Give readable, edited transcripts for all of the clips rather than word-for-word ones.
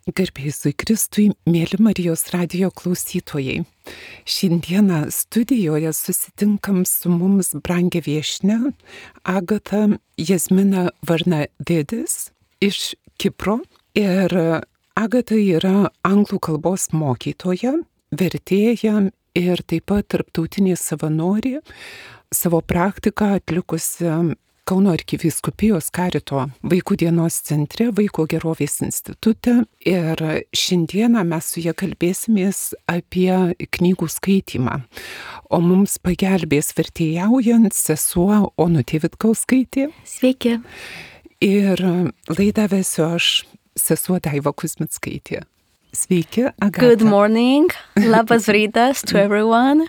Garbėsui Kristui, mėly Marijos radijo klausytojai. Šiandieną studijoje susitinkam su mums brangia viešnia Agata Jasmina Varnadėdis iš Kipro. Ir Agata yra anglų kalbos mokytoja, vertėja ir taip pat tarptautinė savanorė, savo praktiką atlikusi Kauno arkivyskupijos Karito vaikų dienos centre, Vaiko gerovės institute. Ir šiandieną mes su ja kalbėsimės apie knygų skaitymą. O mums pagelbės vertėjaujant sesuo Onutė Vitkauskaitė. Sveiki. Ir laidą vesiu aš, sesuo Daiva Kuzmickaitė. Sveiki, Agata. Good morning. Labas rytas to everyone.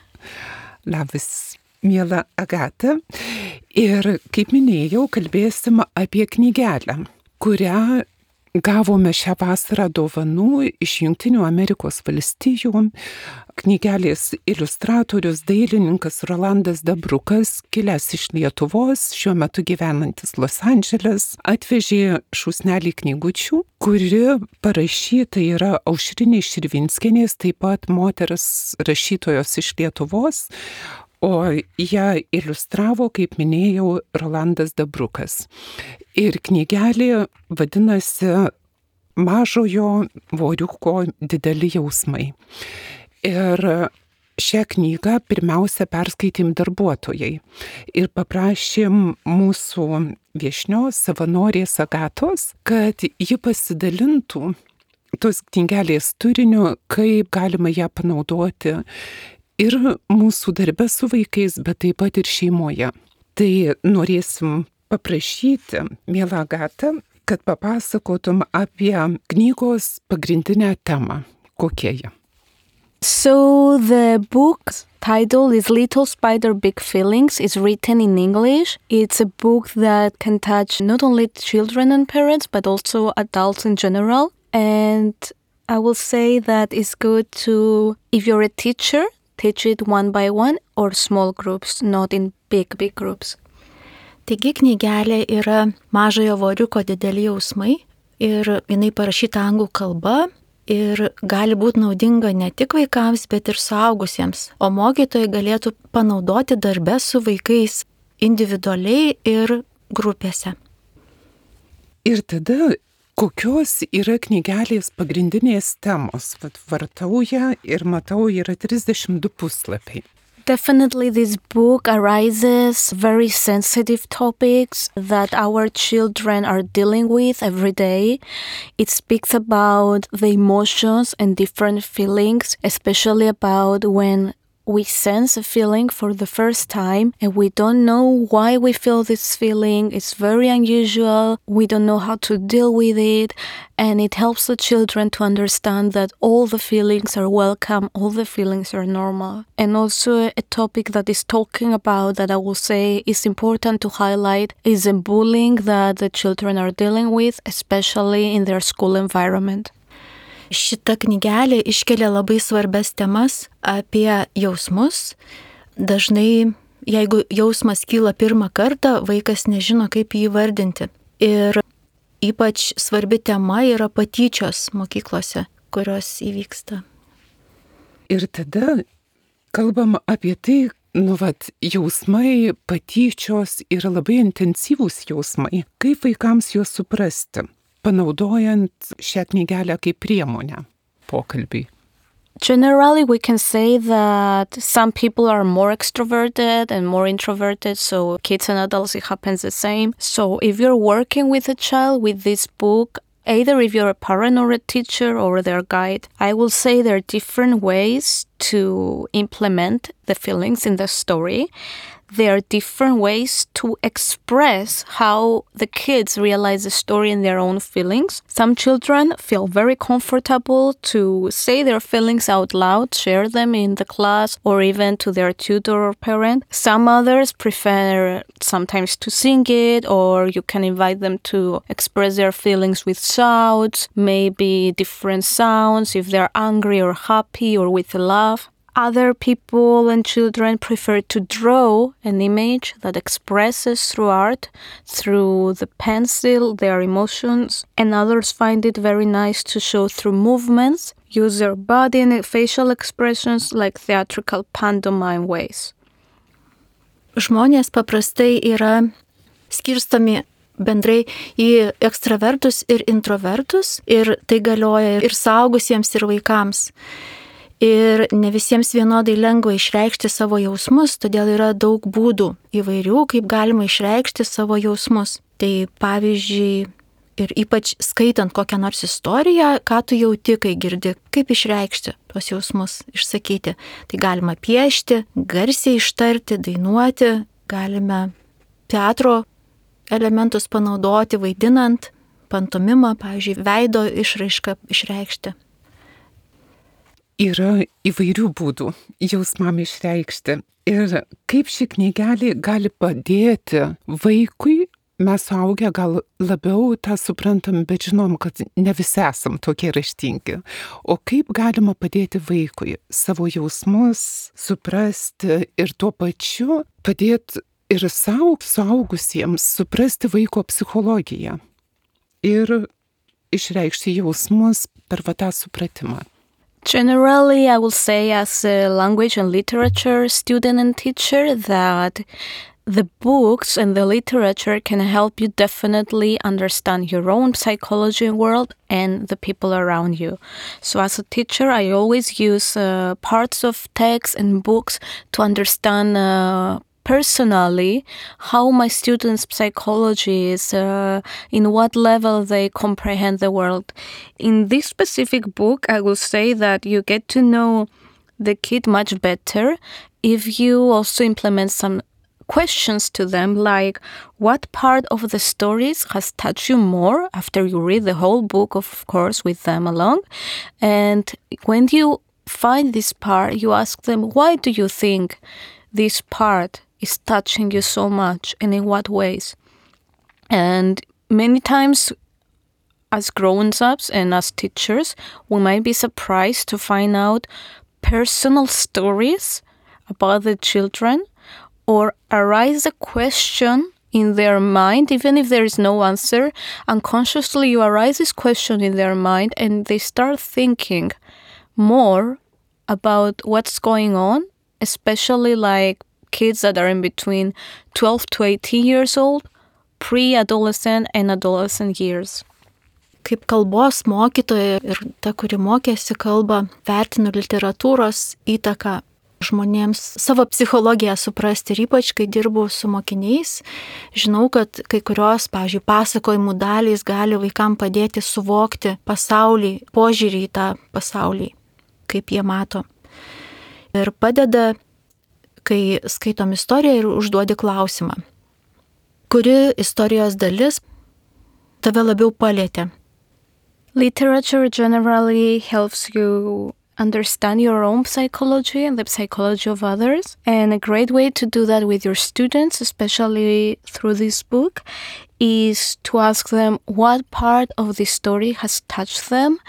Labas, miela Agata. Ir kaip minėjau, kalbėsim apie knygelę, kurią gavome šią vasarą dovanų iš Jungtinių Amerikos valstijų. Knygelės iliustratorius, dailininkas Rolandas Dabrukas, kilęs iš Lietuvos, šiuo metu gyvenantis Los Andželes, atvežė šūsnelį knygučių, kuri parašyta yra Aušrinės Širvinskienės, taip pat moters rašytojos iš Lietuvos, o ją iliustravo, kaip minėjau, Rolandas Dabrukas. Ir knygelė vadinasi Mažojo voriuko dideli jausmai. Ir šią knygą pirmiausia perskaitėm darbuotojai ir paprašėm mūsų viešnios savanorės Agatos, kad ji pasidalintų tos knygelės turiniu, kaip galima ją panaudoti ir mūsų darbe su vaikais, bet taip pat ir šeimoje. Tai norėsim paprašyti, miela Agata, kad papasakotum apie knygos pagrindinę temą. Kokia ji? So the book's title is Little Spider Big Feelings. It's written in English. It's a book that can touch not only children and parents, but also adults in general. And I will say that it's good to, if you're a teacher, teach it one by one or small groups, not in big groups. Taigi knygelė yra Mažojo voriuko dideli jausmai ir jinai parašyta anglų kalba ir gali būti naudinga ne tik vaikams, bet ir suaugusiems. O mokytojai galėtų panaudoti darbe su vaikais individualiai ir grupėse. Ir tada kokios yra knygelės pagrindinės temos? Vartau ją ir matau, yra 32 puslapiai. Definitely this book arises very sensitive topics that our children are dealing with every day. It speaks about the emotions and different feelings, especially about when we sense a feeling for the first time and we don't know why we feel this feeling. It's very unusual. We don't know how to deal with it. And it helps the children to understand that all the feelings are welcome, all the feelings are normal. And also a topic that is talking about that I will say is important to highlight is the bullying that the children are dealing with, especially in their school environment. Šita knygelė iškelia labai svarbias temas apie jausmus. Dažnai, jeigu jausmas kyla pirmą kartą, vaikas nežino, kaip jį vardinti. Ir ypač svarbi tema yra patyčios mokyklose, kurios įvyksta. Ir tada kalbam apie tai, jausmai, patyčios yra labai intensyvūs jausmai. Kaip vaikams juos suprasti? Panaudojant šią knygelę kaip priemonę pokalbiui. Generally, we can say that some people are more extroverted and more introverted, so kids and adults, it happens the same. So if you're working with a child with this book, either if you're a parent or a teacher or their guide, I will say there are different ways to implement the feelings in the story. There are different ways to express how the kids realize the story in their own feelings. Some children feel very comfortable to say their feelings out loud, share them in the class, or even to their tutor or parent. Some others prefer sometimes to sing it, or you can invite them to express their feelings with shouts, maybe different sounds, if they're angry or happy or with a laugh. Other people and children prefer to draw an image that expresses through art, through the pencil, their emotions, and others find it very nice to show through movements, use their body and facial expressions like theatrical pantomime ways. Žmonės paprastai yra skirstomi bendrai į ekstravertus ir introvertus, ir tai galioja ir suaugusiems, ir vaikams. Ir ne visiems vienodai lengva išreikšti savo jausmus, todėl yra daug būdų įvairių, kaip galima išreikšti savo jausmus. Tai pavyzdžiui, ir ypač skaitant kokią nors istoriją, ką tu jauti, kai girdi, kaip išreikšti tuos jausmus, išsakyti. Tai galima piešti, garsiai ištarti, dainuoti, galime teatro elementus panaudoti, vaidinant, pantomimą, pavyzdžiui, veido išraišką išreikšti. Yra įvairių būdų jausmam išreikšti. Ir kaip ši knygelė gali padėti vaikui, mes suaugę gal labiau tą suprantam, bet žinom, kad ne visi esam tokie raštingi. O kaip galima padėti vaikui savo jausmus suprasti ir tuo pačiu padėti ir savo suaugusiems suprasti vaiko psichologiją ir išreikšti jausmus per tą supratimą. Generally, I will say as a language and literature student and teacher that the books and the literature can help you definitely understand your own psychology world and the people around you. So as a teacher, I always use parts of text and books to understand personally how my students' psychology is, in what level they comprehend the world. In this specific book, I will say that you get to know the kid much better if you also implement some questions to them, like what part of the stories has touched you more after you read the whole book, of course, with them along. And when you find this part, you ask them, why do you think this part is touching you so much, and in what ways? And many times as grown-ups and as teachers, we might be surprised to find out personal stories about the children, or arise a question in their mind, even if there is no answer. Unconsciously you arise this question in their mind, and they start thinking more about what's going on, especially like kids that are in between 12 to 18 years old, pre-adolescent and adolescent years. Kaip kalbos mokytoja ir ta, kuri mokėsi kalbą, vertinu literatūros įtaką žmonėms savo psichologiją suprasti, ir ypač, kai dirbu su mokiniais, žinau, kad kai kurios, pavyzdžiui, pasakojimų dalys gali vaikam padėti suvokti pasaulį, požiūrį į tą pasaulį, kaip jie mato. Ir padeda, kai skaitom istoriją ir užduodi klausimą. Kuri istorijos dalis tave labiau palietė? Literature generally helps you understand your own psychology and the psychology of others. And a great way to do that with your students, especially through this book, is to ask them what part of the story has touched them,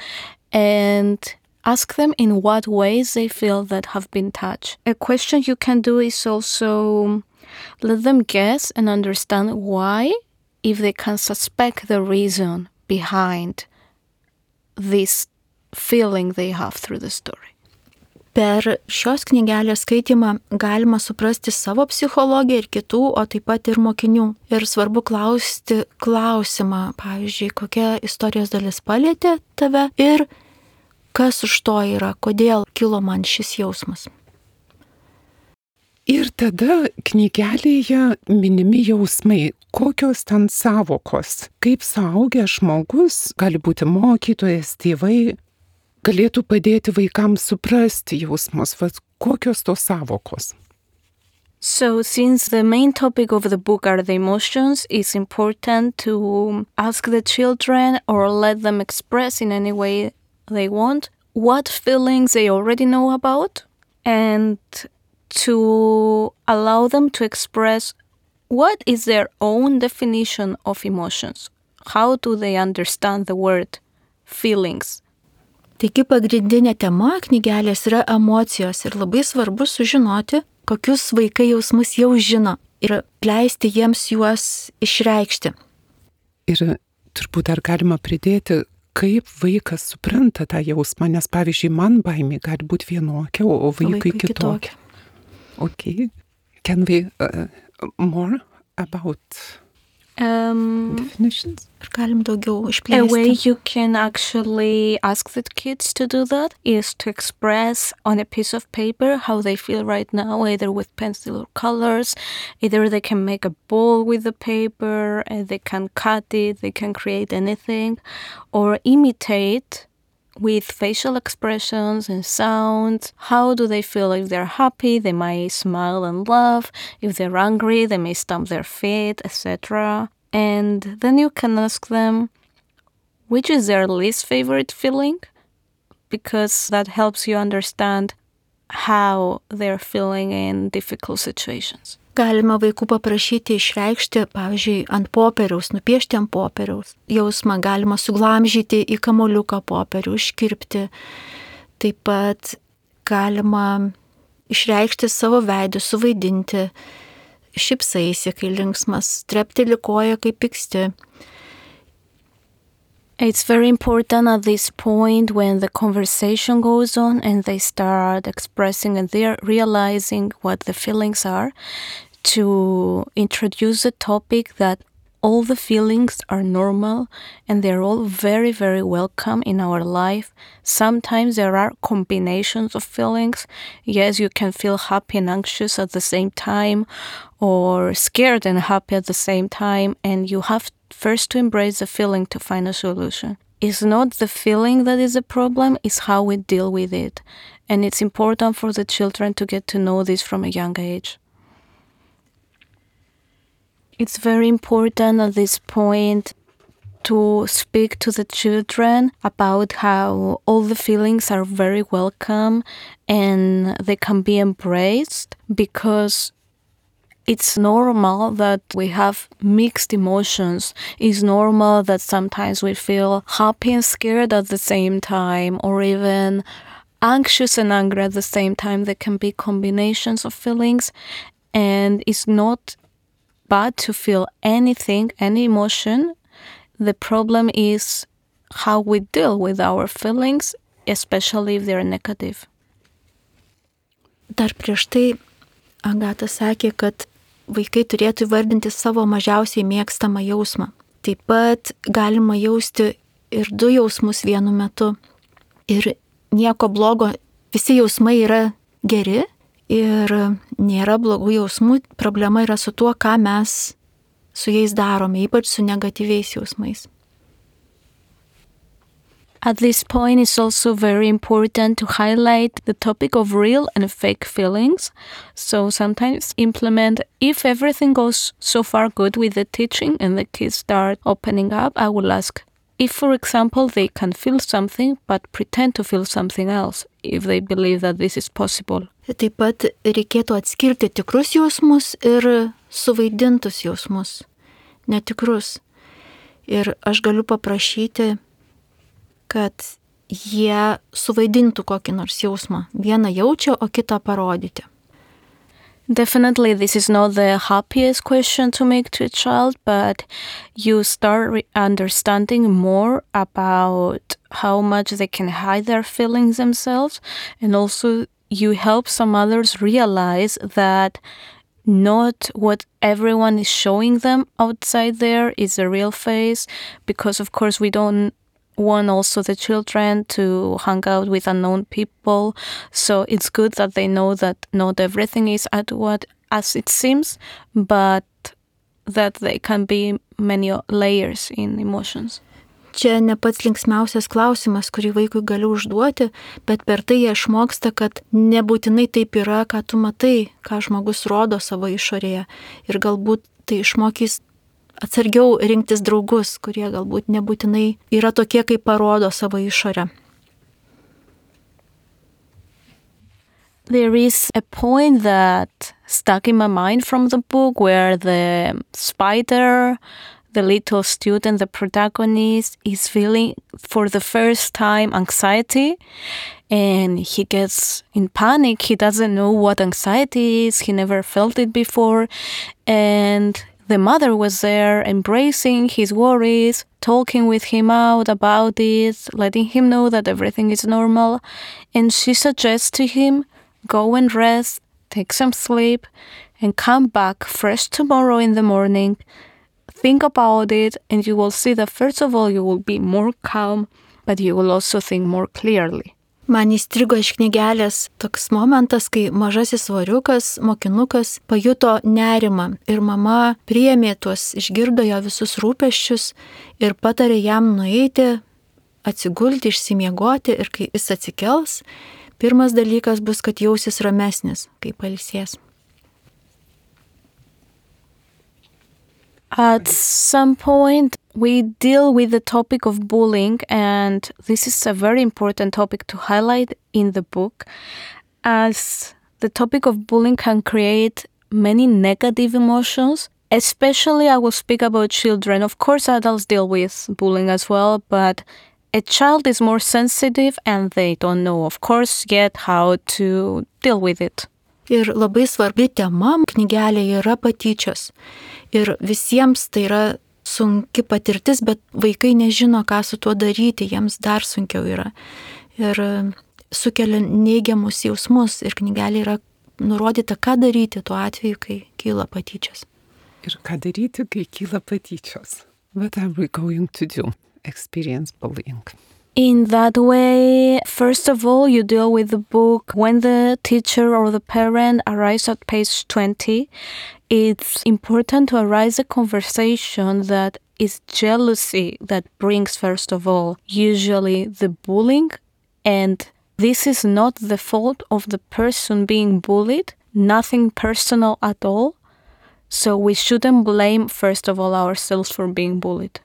and ask them in what ways they feel that have been touched. A question you can do is also let them guess and understand why, if they can suspect the reason behind this feeling they have through the story. Per šios knygelės skaitimą galima suprasti savo psichologiją ir kitų, o taip pat ir mokinių. Ir svarbu klausti klausimą, pavyzdžiui, kokia istorijos dalis palietė tave ir kas už to yra, kodėl kilo man šis jausmas. Ir tada knygelėje minimi jausmai, kokios ten savokos, kaip suaugęs žmogus, gali būti mokytojas, tėvai, galėtų padėti vaikams suprasti jausmus, kokios tos savokos. So since the main topic of the book are the emotions, it's important to ask the children or let them express in any way they want what feelings they already know about, and to allow them to express what is their own definition of emotions. How do they understand the word feelings? Taigi pagrindinė tema knygelės yra emocijos ir labai svarbu sužinoti, kokius vaikai jausmus jau žino ir leisti jiems juos išreikšti. Ir turbūt dar galima pridėti, kaip vaikas supranta tą jausmą, nes pavyzdžiui, man baimė gali būti vienokia, o vaikui kitokia. Okay. Can we more about definitions? Galim daugiau A išplėsti. way you can actually ask the kids to do that is to express on a piece of paper how they feel right now, either with pencil or colors. Either they can make a ball with the paper, and they can cut it, they can create anything, or imitate with facial expressions and sounds. How do they feel? If they're happy, they might smile and laugh. If they're angry, they may stamp their feet, etc. And then you can ask them which is their least favorite feeling, because that helps you understand how they're feeling in difficult situations. Galima vaikų paprašyti išreikšti, pavyzdžiui, ant popieriaus, nupiešti ant popieriaus. Jausmą galima suglamžyti į kamuoliuką popierių, iškirpti. Taip pat galima išreikšti savo veidu, suvaidinti, šypsaisi, kai linksmas, trepteli koja, kai pyksti. It's very important at this point when the conversation goes on and they start expressing and they're realizing what the feelings are, to introduce a topic that all the feelings are normal and they're all very, very welcome in our life. Sometimes there are combinations of feelings. Yes, you can feel happy and anxious at the same time, or scared and happy at the same time, and you have first to embrace the feeling to find a solution. It's not the feeling that is a problem, it's how we deal with it. And it's important for the children to get to know this from a young age. It's very important at this point to speak to the children about how all the feelings are very welcome and they can be embraced, because it's normal that we have mixed emotions. It's normal that sometimes we feel happy and scared at the same time, or even anxious and angry at the same time. There can be combinations of feelings, and it's not bad to feel anything, any emotion. The problem is how we deal with our feelings, especially if they're negative. Dar prieš tai Agata sakė, kad vaikai turėtų įvardinti savo mažiausiai mėgstamą jausmą. Taip pat galima jausti ir du jausmus vienu metu. Ir nieko blogo, visi jausmai yra geri ir nėra blogų jausmų. Problema yra su tuo, ką mes su jais darome, ypač su negatyviais jausmais. At this point, it's also very important to highlight the topic of real and fake feelings. So sometimes implement, if everything goes so far good with the teaching and the kids start opening up, I will ask if, for example, they can feel something but pretend to feel something else, if they believe that this is possible. Taip pat reikėtų atskirti tikrus jausmus ir suvaidintus jausmus, netikrus. Ir aš galiu paprašyti, kad jie suvaidintų kokį nors jausmą. Vieną jaučia, o kitą parodyti. Definitely, this is not the happiest question to make to a child, but you start understanding more about how much they can hide their feelings themselves, and also you help some others realize that not what everyone is showing them outside there is the real face, because of course we don't want also the children to hang out with unknown people. So it's good that they know that not everything is as it seems, but that there can be many layers in emotions. Čia ne pats linksmiausias klausimas, kurį vaikui galiu užduoti, bet per tai jie išmoksta, kad nebūtinai taip yra, ką tu matai, ką žmogus rodo savo išorėje. Ir galbūt tai išmokys atsargiau rinktis draugus, kurie galbūt nebūtinai yra tokie, kaip parodo savo išorę. There is a point that stuck in my mind from the book where the spider the little student, the protagonist, is feeling for the first time anxiety, and he gets in panic. He doesn't know what anxiety is. He never felt it before. And the mother was there embracing his worries, talking with him out about it, letting him know that everything is normal. And she suggests to him, go and rest, take some sleep, and come back fresh tomorrow in the morning. Think about it, and you will see that first of all, you will be more calm, but you will also think more clearly. Man įstrigo iš knygelės toks momentas, kai mažasis svoriukas, mokinukas pajuto nerimą ir mama priėmė tuos, išgirdo jo visus rūpesčius ir patarė jam nueiti, atsigulti, išsimiegoti ir kai jis atsikels, pirmas dalykas bus, kad jausis ramesnis, kai pailsės. At some point, we deal with the topic of bullying, and this is a very important topic to highlight in the book, as the topic of bullying can create many negative emotions. Especially, I will speak about children. Of course, adults deal with bullying as well, but a child is more sensitive and they don't know, of course, yet how to deal with it. Ir labai svarbi tema knygelėje yra patyčios. Ir visiems tai yra sunki patirtis, bet vaikai nežino, ką su tuo daryti, jiems dar sunkiau yra. Ir sukelia neigiamus jausmus ir knygelėje yra nurodyta, ką daryti tuo atveju, kai kyla patyčios. Ir ką daryti, kai kyla patyčios? What are we going to do? Experience bullying. In that way, first of all, you deal with the book when the teacher or the parent arrives at page 20. It's important to arise a conversation that is jealousy that brings, first of all, usually the bullying. And this is not the fault of the person being bullied, nothing personal at all. So we shouldn't blame, first of all, ourselves for being bullied.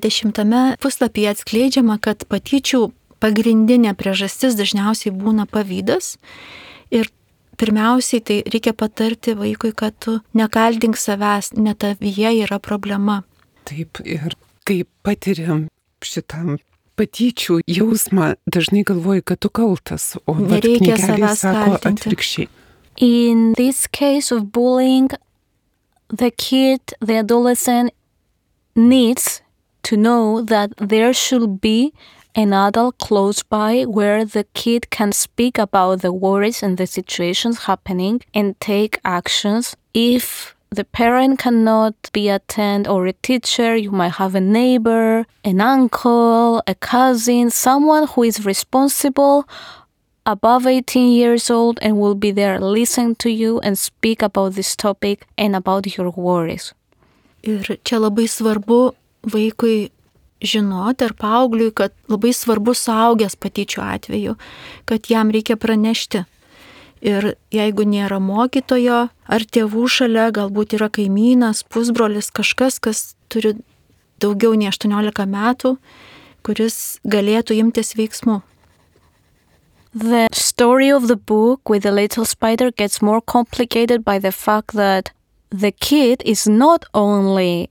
20 puslapyje atskleidžiama, kad patyčių pagrindinė priežastis dažniausiai būna pavydas. Ir pirmiausiai tai reikia patarti vaikui, kad tu nekaltink savęs, ne tavyje yra problema. Taip, ir kai patiriam šitą patyčių jausmą, dažnai galvoji, kad tu kaltas, o knygelė sako atvirkščiai. In this case of bullying, the kid, the adolescent needs to know that there should be an adult close by where the kid can speak about the worries and the situations happening and take actions. If the parent cannot be attend or a teacher, you might have a neighbor, an uncle, a cousin, someone who is responsible above 18 years old and will be there listen to you and speak about this topic and about your worries. Ir čia labai svarbu vaikui žinoti ar paaugliui, kad labai svarbu suaugęs patyčių atveju, kad jam reikia pranešti. Ir jeigu nėra mokytojo ar tėvų šalia, galbūt yra kaimynas, pusbrolis, kažkas, kas turi daugiau nei 18 metų, kuris galėtų imtis veiksmų. The story of the book with the little spider gets more complicated by the fact that the kid is not only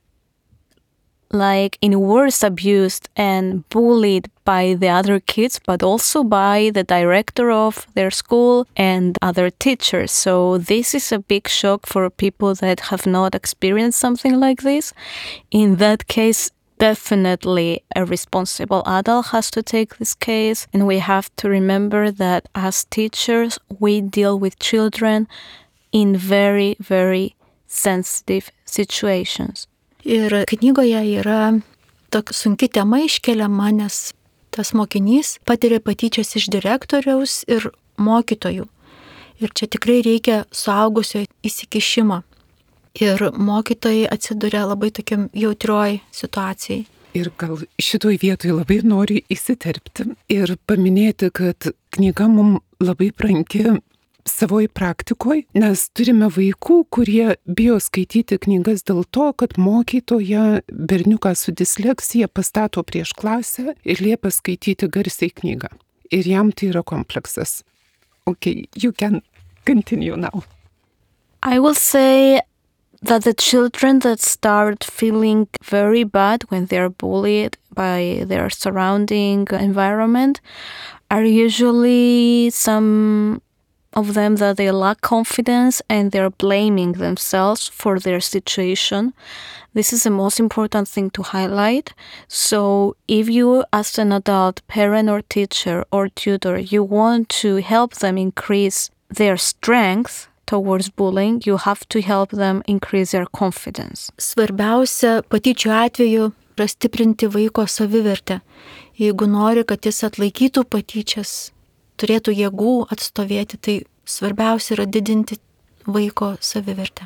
like in words abused and bullied by the other kids, but also by the director of their school and other teachers. So this is a big shock for people that have not experienced something like this. In that case, definitely a responsible adult has to take this case. And we have to remember that as teachers, we deal with children in very, very sensitive situations. Ir knygoje yra tokia sunki tema iškeliama, nes tas mokinys patiria patyčias iš direktoriaus ir mokytojų. Ir čia tikrai reikia suaugusio įsikišimo. Ir mokytojai atsiduria labai tokiam jautrioj situacijai. Ir gal šitoj vietoj labai noriu įsiterpti ir paminėti, kad knyga mums labai brangi savoj praktikoj, nes turime vaikų, kurie bijo skaityti knygas dėl to, kad mokytoja berniuką su disleksija pastato prieš klasę ir liepia skaityti garsiai knygą. Ir jam tai yra kompleksas. Okay, you can continue now. I will say that the children that start feeling very bad when they're bullied by their surrounding environment are usually some of them that they lack confidence and they're blaming themselves for their situation. This is the most important thing to highlight. So if you as an adult, parent or teacher or tutor, you want to help them increase their strength towards bullying, you have to help them increase their confidence. Svarbiausia patyčių atveju yra stiprinti vaiko savivertę. Jeigu nori, kad jis atlaikytų patyčias, turėtų jėgų atstovėti, tai svarbiausia yra didinti vaiko savivertę.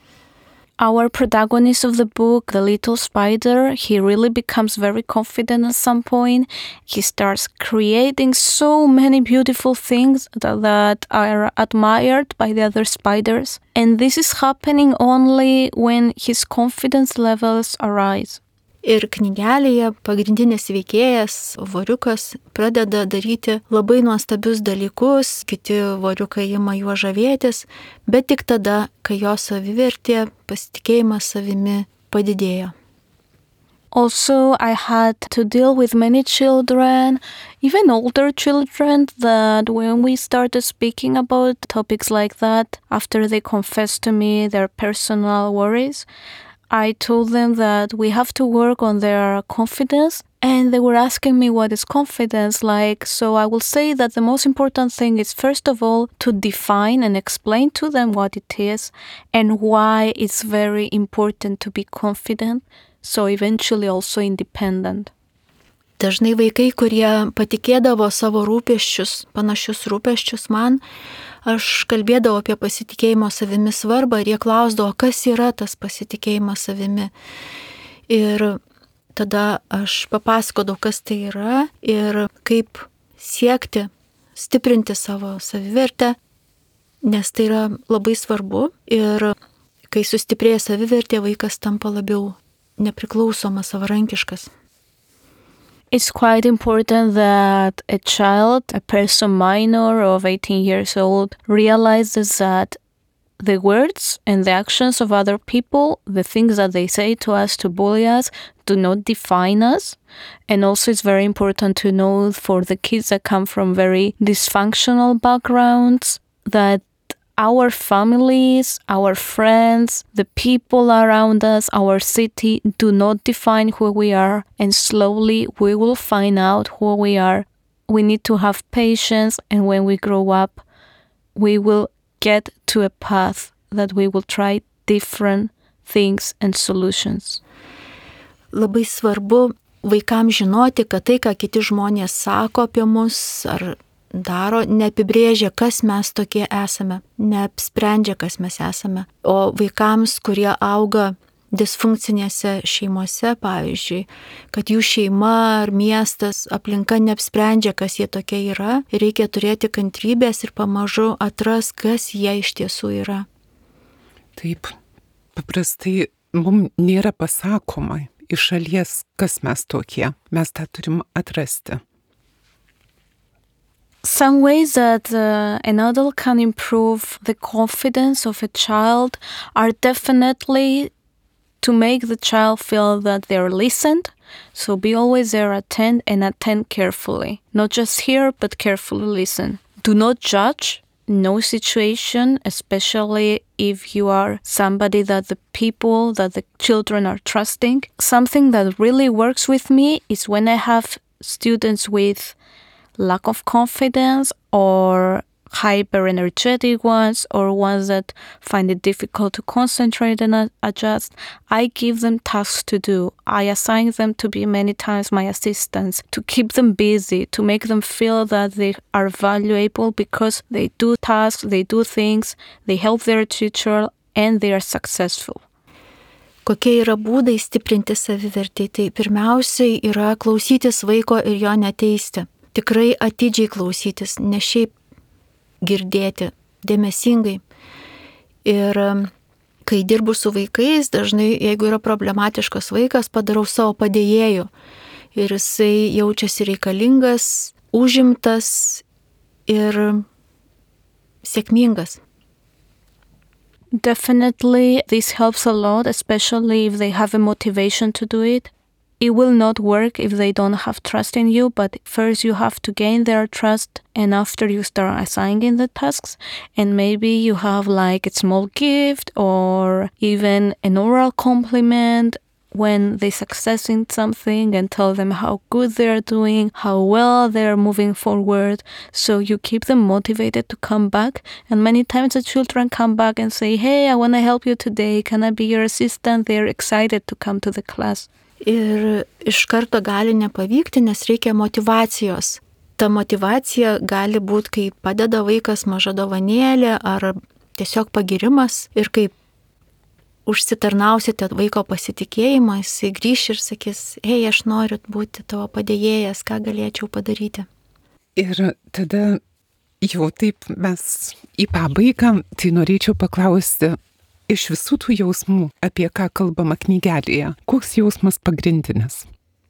Our protagonist of the book, the little spider, he really becomes very confident at some point. He starts creating so many beautiful things that are admired by the other spiders. And this is happening only when his confidence levels arise. Ir knygelėje pagrindinis veikėjas, voriukas, pradeda daryti labai nuostabius dalykus, kiti voriukai ima juo žavėtis, bet tik tada, kai jo savivertė, pasitikėjimas savimi padidėjo. Also, I had to deal with many children, even older children, that when we started speaking about topics like that, after they confessed to me their personal worries, I told them that we have to work on their confidence, and they were asking me what is confidence like. So I will say that the most important thing is, first of all, to define and explain to them what it is and why it's very important to be confident, so eventually also independent. Dažnai vaikai, kurie patikėdavo savo rūpesčius, panašius rūpesčius man, aš kalbėdavau apie pasitikėjimo savimi svarbą ir jie klausdavo, kas yra tas pasitikėjimas savimi. Ir tada aš papasakodavau, kas tai yra ir kaip siekti, stiprinti savo savivertę, nes tai yra labai svarbu. Ir kai sustiprėja savivertė, vaikas tampa labiau nepriklausomas, savarankiškas. It's quite important that a child, a person minor of 18 years old, realizes that the words and the actions of other people, the things that they say to us to bully us, do not define us. And also it's very important to know for the kids that come from very dysfunctional backgrounds that our families, our friends, the people around us, our city do not define who we are, and slowly we will find out who we are. We need to have patience, and when we grow up, we will get to a path that we will try different things and solutions. Labai svarbu vaikams žinoti, kad tai, ką kiti žmonės sako apie mus ar daro, neapibrėžia, kas mes tokie esame, neapsprendžia, kas mes esame. O vaikams, kurie auga disfunkcinėse šeimose, pavyzdžiui, kad jų šeima ar miestas, aplinka neapsprendžia, kas jie tokie yra, reikia turėti kantrybės ir pamažu atras, kas jie iš tiesų yra. Taip, paprastai mums nėra pasakoma iš šalies, kas mes tokie. Mes tą turim atrasti. Some ways that an adult can improve the confidence of a child are definitely to make the child feel that they're listened. So be always there, attend and attend carefully. Not just hear, but carefully listen. Do not judge. No situation, especially if you are somebody that the people, that the children are trusting. Something that really works with me is when I have students with lack of confidence or hyper-energetic ones or ones that find it difficult to concentrate and adjust. I give them tasks to do. I assign them to be many times my assistants, to keep them busy, to make them feel that they are valuable because they do tasks, they do things, they help their teacher and they are successful. Kokie yra būdai stiprinti savivertį? Tai pirmiausiai yra klausytis vaiko ir jo neteisti. Tikrai atidžiai klausytis, ne šiaip girdėti, dėmesingai. Ir kai dirbu su vaikais, dažnai, jeigu yra problematiškas vaikas, padarau savo padėjėju. Ir jisai jaučiasi reikalingas, užimtas ir sėkmingas. Definitely, this helps a lot, especially if they have a motivation to do it. It will not work if they don't have trust in you, but first you have to gain their trust, and after you start assigning the tasks, and maybe you have like a small gift or even an oral compliment when they success in something, and tell them how good they're doing, how well they're moving forward, so you keep them motivated to come back. And many times the children come back and say, hey, I want to help you today, can I be your assistant? They're excited to come to the class. Ir iš karto gali nepavykti, nes reikia motivacijos. Ta motivacija gali būti, kai padeda vaikas maža dovanėlė ar tiesiog pagirimas, ir kai užsitarnausite vaiko pasitikėjimą, jisai grįš ir sakys, hei, aš noriu būti tavo padėjėjas, ką galėčiau padaryti. Ir tada jau taip mes į pabaigą, tai norėčiau paklausti, iš visų tų jausmų, apie ką kalbama knygelėje, koks jausmas pagrindinis?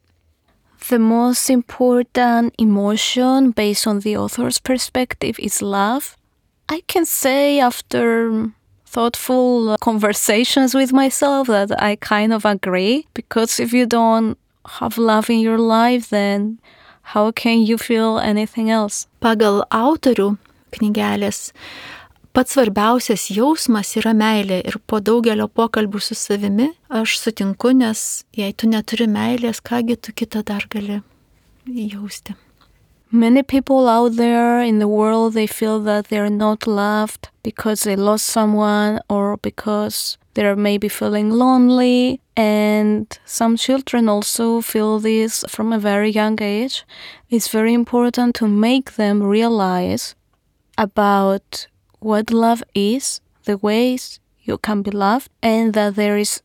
The most important emotion based on the author's perspective is love. I can say after thoughtful conversations with myself that I kind of agree, because if you don't have love in your life, then how can you feel anything else? Pagal autorių knygelės pats svarbiausias jausmas yra meilė, ir po daugelio pokalbių su savimi aš sutinku, nes jei tu neturi meilės, kągi tu kitą dar gali jausti. Many people out there in the world, they feel that they're not loved because they lost someone or because they're maybe feeling lonely. And some children also feel this from a very young age. It's very important to make them realize about what love is, the ways you can be loved, and that there is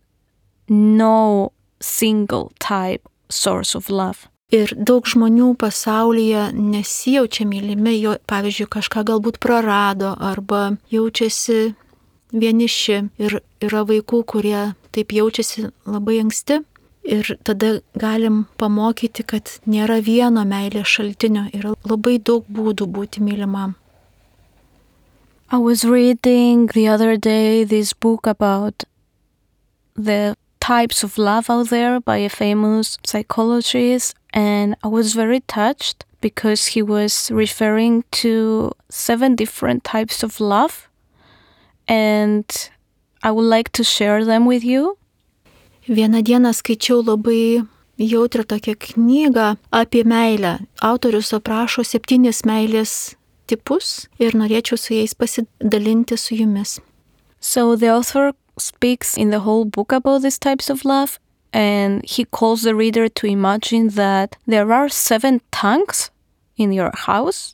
no single type source of love. Ir daug žmonių pasaulyje nesijaučia mylimi, pavyzdžiui, kažką galbūt prarado arba jaučiasi vieniši, ir yra vaikų, kurie taip jaučiasi labai anksti. Ir tada galim pamokyti, kad nėra vieno meilės šaltinio, yra labai daug būdų būti mylimam. I was reading the other day this book about the types of love out there by a famous psychologist, and I was very touched because he was referring to 7 different types of love, and I would like to share them with you. Vieną dieną skaičiau labai jautrią tokią knygą apie meilę. Autorius aprašo 7 meilės tipus ir norėčiau su jais pasidalinti su jumis. So the author speaks in the whole book about these types of love, and he calls the reader to imagine that there are 7 tanks in your house,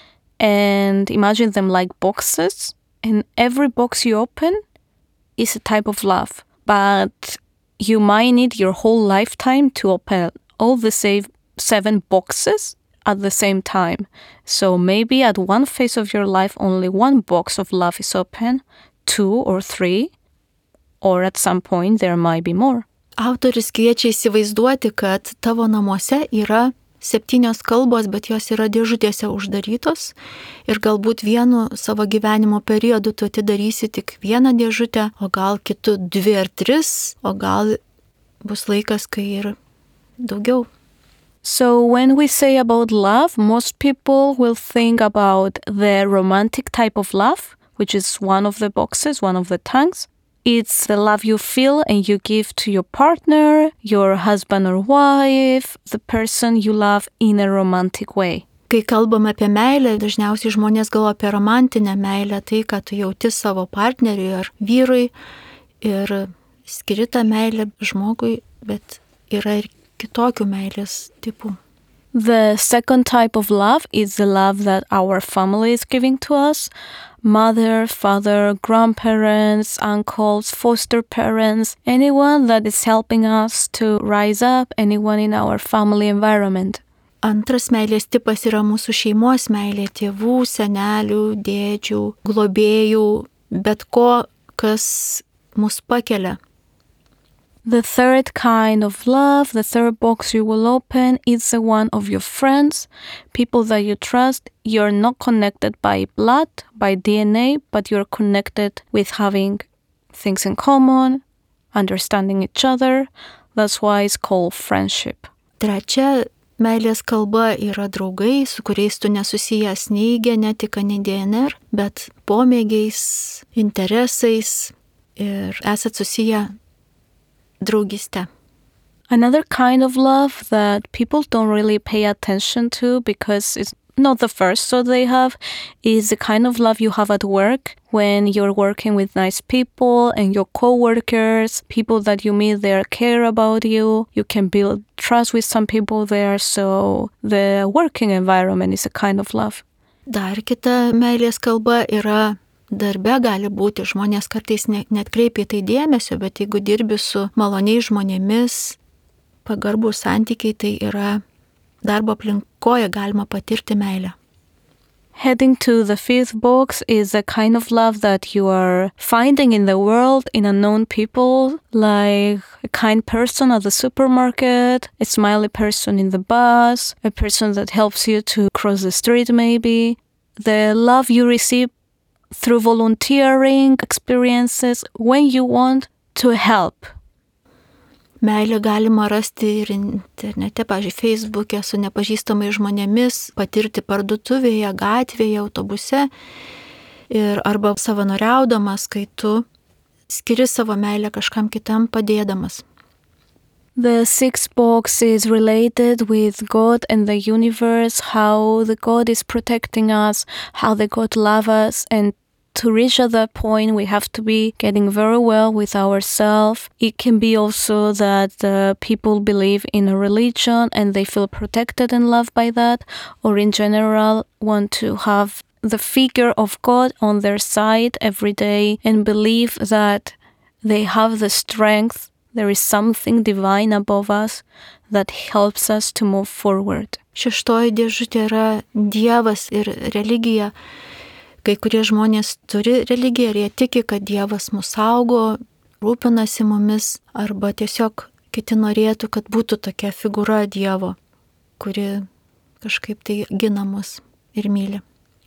and imagine them like boxes, and every box you open is a type of love, but you might need your whole lifetime to open all the 7 boxes at the same time. So maybe at one phase of your life only 1 box of love is open, 2 or 3, or at some point there might be more. Autorius kviečia įsivaizduoti, kad tavo namuose yra 7 kalbos, bet jos yra dėžutėse uždarytos, ir galbūt vienu savo gyvenimo periodu tu atidarysi tik 1 dėžutę, o gal kitu 2 ar 3, o gal bus laikas, kai ir daugiau. So when we say about love, most people will think about the romantic type of love, which is one of the boxes, one of the tanks. It's the love you feel and you give to your partner, your husband or wife, the person you love in a romantic way. Kai kalbam apie meilę, dažniausiai žmonės galvoja apie romantinę meilę, tai, ką tu jauti savo partneriui ar vyrui, ir skiri tą meilę žmogui, bet yra ir kitokių meilės tipų. The second type of love is the love that our family is giving to us. Mother, father, grandparents, uncles, foster parents, anyone that is helping us to rise up, anyone in our family environment. Antras meilės tipas yra mūsų šeimos meilė, tėvų, senelių, dėdžių, globėjų, bet ko, kas mus pakelia. The third kind of love, the third box you will open, is the one of your friends, people that you trust. You're not connected by blood, by DNA, but you're connected with having things in common, understanding each other. That's why it's called friendship. Trečia meilės kalba yra draugai, su kuriais tu nesusijęs nei genetika, nei DNR, bet pomėgiais, interesais ir esat susiję draugystę. Another kind of love that people don't really pay attention to because it's not the first thought they have is the kind of love you have at work when you're working with nice people and your co-workers, people that you meet there care about you. You can build trust with some people there, so the working environment is a kind of love. Dar kita meilės kalba yra darbe, gali būti, žmonės kartais net kreipia tai dėmesio, bet jeigu dirbi su maloniais žmonėmis, pagarbų santykiai, tai yra darbo aplinkoje galima patirti meilę. Heading to the fifth box is a kind of love that you are finding in the world, in unknown people, like a kind person at the supermarket, a smiley person in the bus, a person that helps you to cross the street maybe. The love you receive through volunteering experiences when you want to help. Meilę galima rasti ir internete, pavyzdžiui, Facebook'e su nepažįstamais žmonėmis, patirti parduotuvėje, gatvėje, autobuse ir arba savanoriaudamas, kai tu skiri savo meilę kažkam kitam padėdamas. The sixth box is related with God and the universe, how the God is protecting us, how the God loves us, and to reach at that point, we have to be getting very well with ourselves. It can be also that people believe in a religion and they feel protected and loved by that, or in general want to have the figure of God on their side every day and believe that they have the strength. There is something divine above us that helps us to move forward. Šeštoji dėžutė yra Dievas ir religija. Kai kurie žmonės turi religiją ir jie tiki, kad Dievas mus saugo, rūpinasi mumis, arba tiesiog kiti norėtų, kad būtų tokia figūra Dievo, kuri kažkaip tai gina mus ir myli.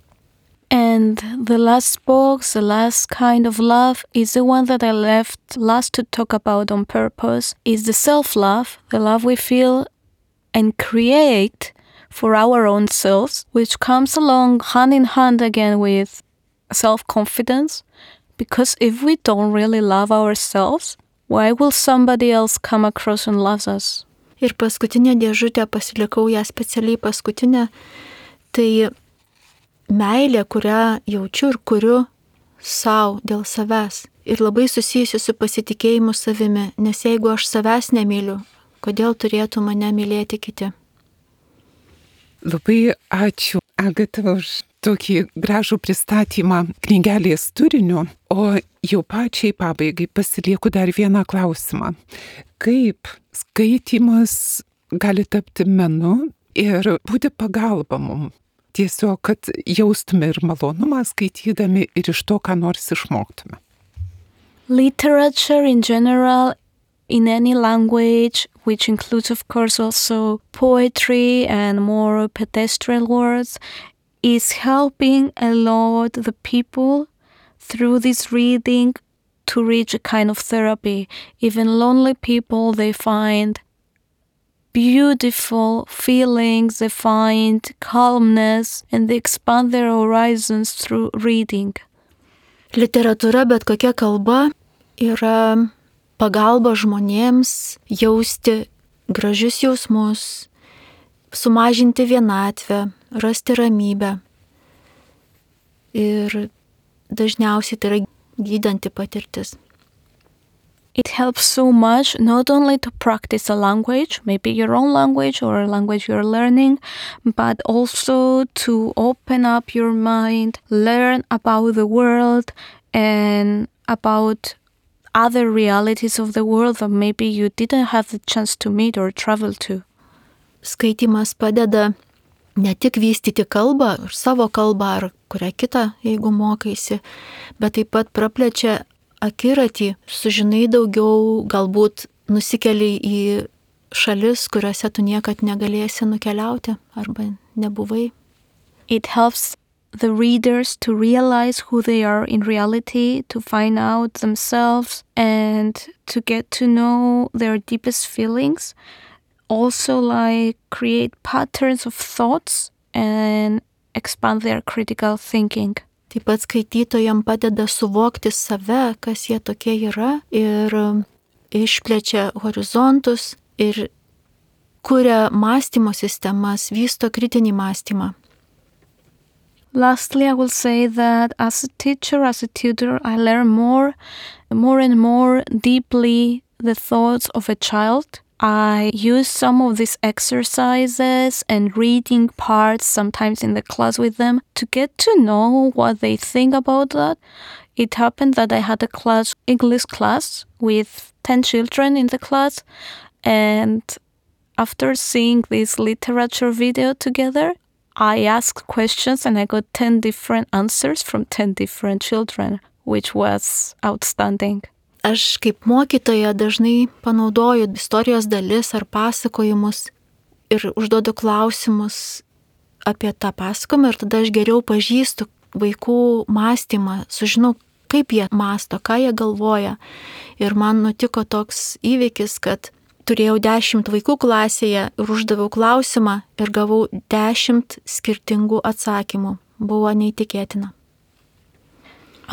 And the last box, the last kind of love, is the one that I left last to talk about on purpose, is the self-love, the love we feel and create for our own selves, which comes along hand in hand again with self-confidence, because if we don't really love ourselves, why will somebody else come across and love us? Ir paskutinė dėžutė, pasilikau ją specialiai paskutinę, tai meilė, kurią jaučiu ir kuriu sau dėl savęs. Ir labai susijusi su pasitikėjimu savimi, nes jeigu aš savęs nemyliu, kodėl turėtų mane mylėti kiti? Labai ačiū, Agata, už tokį gražų pristatymą knygelės turiniu, o jau pačiai pabaigai pasilieku dar vieną klausimą. Kaip skaitymas gali tapti menu ir būti pagalba mums? Tiesiog, kad jaustume ir malonumą skaitydami ir iš to, ką nors išmoktume. Literature in general, in any language, which includes, of course, also poetry and more pedestrian words, is helping a lot the people through this reading to reach a kind of therapy. Even lonely people, they find beautiful feelings, they find calmness, and they expand their horizons through reading. Literatūra, bet kokia kalba, yra pagalba žmonėms jausti gražius jausmus, sumažinti vienatvę, rasti ramybę. Ir dažniausiai tai yra gydanti patirtis. It helps so much not only to practice a language, maybe your own language or a language you're learning, but also to open up your mind, learn about the world and about other realities of the world that maybe you didn't have the chance to meet or travel to. Skaitimas padeda ne tik vystyti kalbą, ar savo kalbą, ar kurią kitą, jeigu mokaisi, bet taip pat praplečia akiratį, sužinai daugiau galbūt nusikeli į šalis, kuriuose tu niekad negalėsi nukeliauti arba nebuvai. It helps the readers to realize who they are in reality, to find out themselves and to get to know their deepest feelings. Also like create patterns of thoughts and expand their critical thinking. Taip pat skaitytojams padeda suvokti save, kas jie tokie yra ir išplečia horizontus ir kuria mąstymo sistemas, vysto kritinį mąstymą. Lastly, I will say that as a teacher, as a tutor, I learn more and more deeply the thoughts of a child. I use some of these exercises and reading parts sometimes in the class with them to get to know what they think about that. It happened that I had a English class with 10 children in the class, and after seeing this literature video together, I asked questions and I got 10 different answers from 10 different children, which was outstanding. Aš kaip mokytoja dažnai panaudoju istorijos dalis ar pasakojimus ir užduodu klausimus apie tą pasakojimą ir tada aš geriau pažįstu vaikų mąstymą, sužinau, kaip jie mąsto, ką jie galvoja. Ir man nutiko toks įvykis, kad turėjau 10 vaikų klasėje ir uždaviau klausimą ir gavau 10 skirtingų atsakymų. Buvo neįtikėtina. I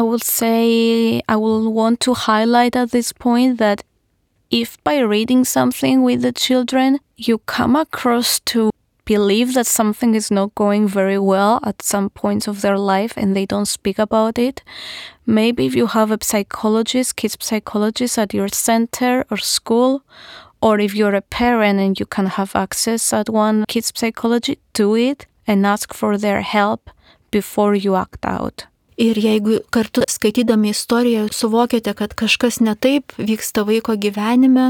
will want to highlight at this point that if by reading something with the children, you come across to believe that something is not going very well at some points of their life and they don't speak about it, maybe if you have a psychologist, kids psychologist at your center or school, or if you're a parent and you can have access at one kids psychology, do it and ask for their help before you act out. Ir jeigu kartu skaitydami istoriją suvokiate, kad kažkas netaip vyksta vaiko gyvenime,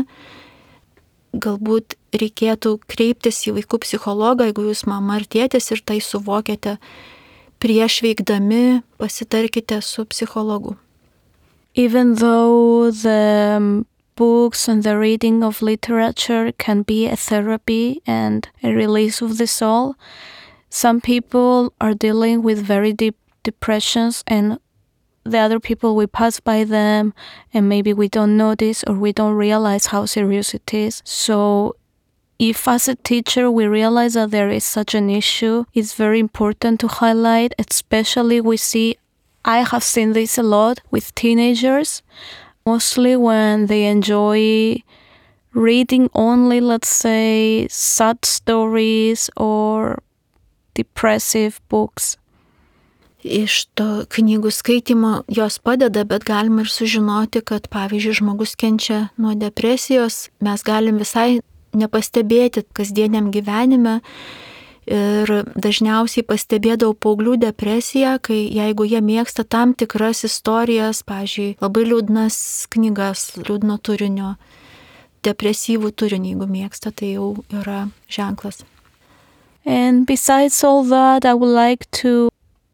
galbūt reikėtų kreiptis į vaikų psichologą, jeigu jūs mama ar tėtis ir tai suvokiate, prieš veikdami pasitarkite su psichologu. Even though the books and the reading of literature can be a therapy and a release of the soul, some people are dealing with very deep depressions and the other people, we pass by them and maybe we don't notice or we don't realize how serious it is. So if as a teacher we realize that there is such an issue, it's very important to highlight, especially I have seen this a lot with teenagers, mostly when they enjoy reading only, let's say, sad stories or depressive books. Iš to knygų skaitimo jos padeda, bet galima ir sužinoti, kad pavyzdžiui žmogus kenčia nuo depresijos, mes galim visai nepastebėti kasdieniam gyvenime ir dažniausiai pastebėdavau paauglių depresiją, kai jeigu jie mėgsta tam tikras istorijas, pavyzdžiui, labai liūdnas knygas, liūdno turinio, depresyvų turinį, jeigu mėgsta, tai jau yra ženklas. And besides all that, I would like to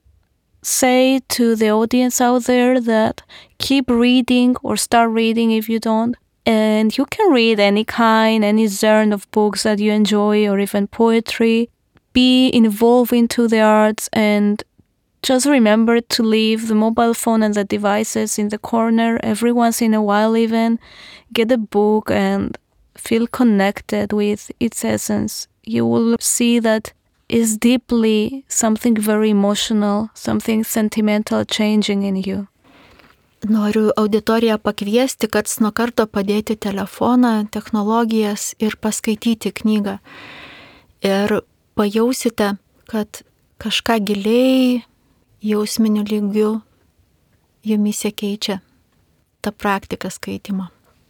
say to the audience out there that keep reading or start reading if you don't. And you can read any genre of books that you enjoy or even poetry. Be involved into the arts and just remember to leave the mobile phone and the devices in the corner every once in a while even. Get a book and feel connected with its essence. You will see that is deeply something very emotional, something sentimental changing in you. Noriu auditoriją pakviesti, kad nuo karto padėti telefoną, technologijas ir paskaityti knygą. Ir pajausite, kad kažką giliai jausminiu lygiu jumyse keičia ta praktika skaitimo.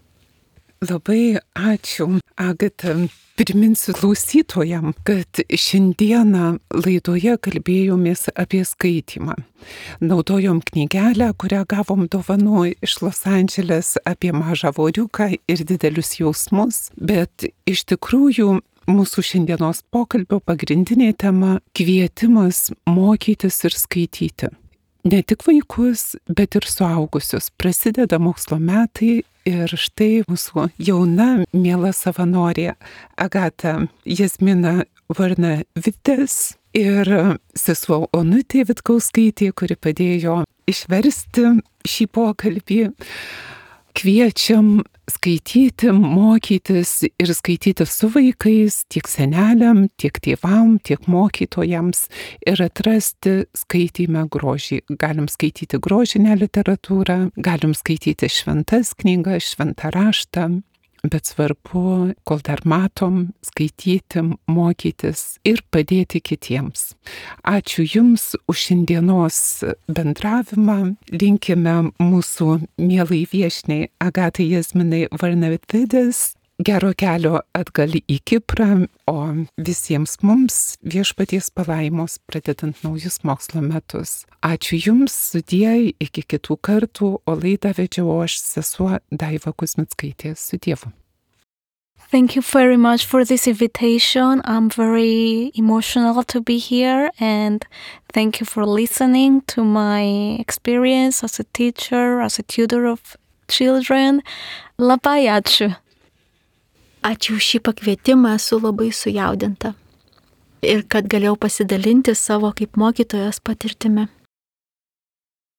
Labai ačiū, Agata. Priminsiu klausytojam, kad šiandieną laidoje kalbėjomės apie skaitymą. Naudojom knygelę, kurią gavom dovanų iš Los Andželes apie mažą voriuką ir didelius jausmus, bet iš tikrųjų mūsų šiandienos pokalbio pagrindinė tema – kvietimas mokytis ir skaityti. Ne tik vaikus, bet ir suaugusius. Prasideda mokslo metai, Ir štai mūsų jauna, miela savanorė Agata Jasmina Varnavitis ir sesuo Onutė Vitkauskaitė, kuri padėjo išversti šį pokalbį. Kviečiam skaityti, mokytis ir skaityti su vaikais, tiek seneliam, tiek tėvam, tiek mokytojams ir atrasti skaityme grožį. Galim skaityti grožinę literatūrą, galim skaityti šventas knygas, šventą raštą. Bet svarbu, kol dar matom, skaityti, mokytis ir padėti kitiems. Ačiū Jums už šiandienos bendravimą. Linkime mūsų mielai viešniai Agatai Jasminai Varnavitis gero kelio atgal į Kiprą, o visiems mums viešpaties palaimos pradedant naujus mokslo metus. Ačiū Jums, sudie, iki kitų kartų, o laidą vedžiau aš, sesuo Daiva Kuzmickaitė. Su Dievu. Thank you very much for this invitation. I'm very emotional to be here, and thank you for listening to my experience as a teacher, as a tutor of children. Labai ačiū. Ačiū už šį pakvietimą, esu labai sujaudinta. Ir kad galėjau pasidalinti savo kaip mokytojos patirtimi.